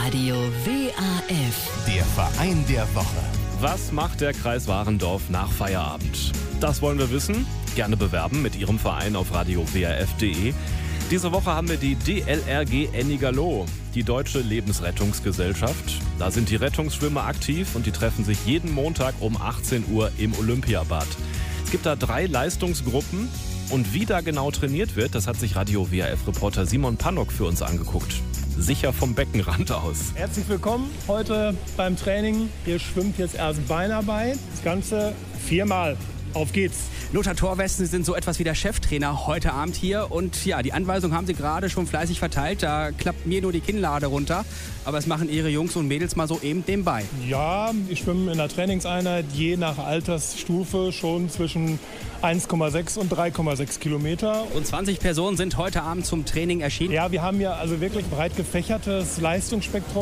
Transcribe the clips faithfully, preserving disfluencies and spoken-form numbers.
Radio W A F. Der Verein der Woche. Was macht der Kreis Warendorf nach Feierabend? Das wollen wir wissen. Gerne bewerben mit Ihrem Verein auf radio w a f punkt d e. Diese Woche haben wir die D L R G Ennigerloh, die Deutsche Lebensrettungsgesellschaft. Da sind die Rettungsschwimmer aktiv und die treffen sich jeden Montag um achtzehn Uhr im Olympiabad. Es gibt da drei Leistungsgruppen und wie da genau trainiert wird, das hat sich Radio W A F-Reporter Simon Pannock für uns angeguckt. Sicher vom Beckenrand aus. Herzlich willkommen heute beim Training. Hier schwimmt jetzt erst Beinarbeit. Das Ganze viermal. Auf geht's. Lothar Thorwesten, Sie sind so etwas wie der Cheftrainer heute Abend hier. Und ja, die Anweisung haben Sie gerade schon fleißig verteilt. Da klappt mir nur die Kinnlade runter. Aber es machen Ihre Jungs und Mädels mal so eben nebenbei. Ja, ich schwimme in der Trainingseinheit je nach Altersstufe schon zwischen eins Komma sechs und drei Komma sechs Kilometer. Und zwanzig Personen sind heute Abend zum Training erschienen. Ja, wir haben ja also wirklich breit gefächertes Leistungsspektrum.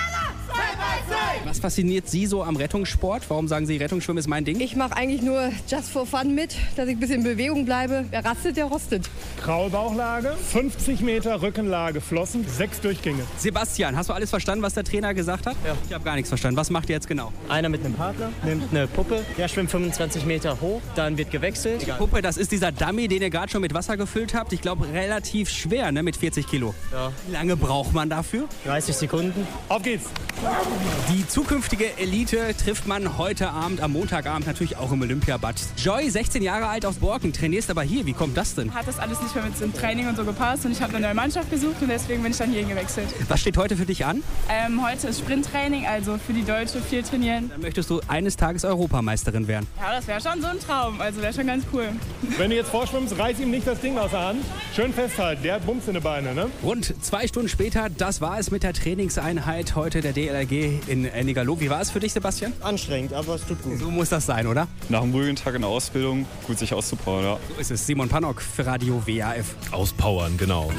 Was fasziniert Sie so am Rettungssport? Warum sagen Sie, Rettungsschwimmen ist mein Ding? Ich mache eigentlich nur just for fun mit, dass ich ein bisschen in Bewegung bleibe. Wer rastet, der rostet. Kraulbauchlage, fünfzig Meter Rückenlage, Flossen, sechs Durchgänge. Sebastian, hast du alles verstanden, was der Trainer gesagt hat? Ja. Ich habe gar nichts verstanden. Was macht ihr jetzt genau? Einer mit einem Partner nimmt eine Puppe, der schwimmt fünfundzwanzig Meter hoch, dann wird gewechselt. Die Puppe, das ist dieser Dummy, den ihr gerade schon mit Wasser gefüllt habt. Ich glaube, relativ schwer, ne, mit vierzig Kilo. Ja. Wie lange braucht man dafür? dreißig Sekunden. Auf geht's. Die zukünftige Elite trifft man heute Abend, am Montagabend natürlich auch im Olympiabad. Joy, sechzehn Jahre alt aus Borken, trainierst aber hier. Wie kommt das denn? Hat das alles nicht mehr mit dem Training und so gepasst und ich habe eine neue Mannschaft gesucht und deswegen bin ich dann hierhin gewechselt. Was steht heute für dich an? Ähm, heute ist Sprinttraining, also für die Deutsche viel trainieren. Dann möchtest du eines Tages Europameisterin werden. Ja, das wäre schon so ein Traum, also wäre schon ganz cool. Wenn du jetzt vorschwimmst, reiß ihm nicht das Ding aus der Hand. Schön festhalten, der hat Bums in die Beine, ne? Rund zwei Stunden später, das war es mit der Trainingseinheit heute der D L R G in Ennigerloh. Wie war es für dich, Sebastian? Anstrengend, aber es tut gut. So muss das sein, oder? Nach einem ruhigen Tag in der Ausbildung gut sich auszupowern, ja. So ist es. Simon Pannock für Radio W A F. Auspowern, genau.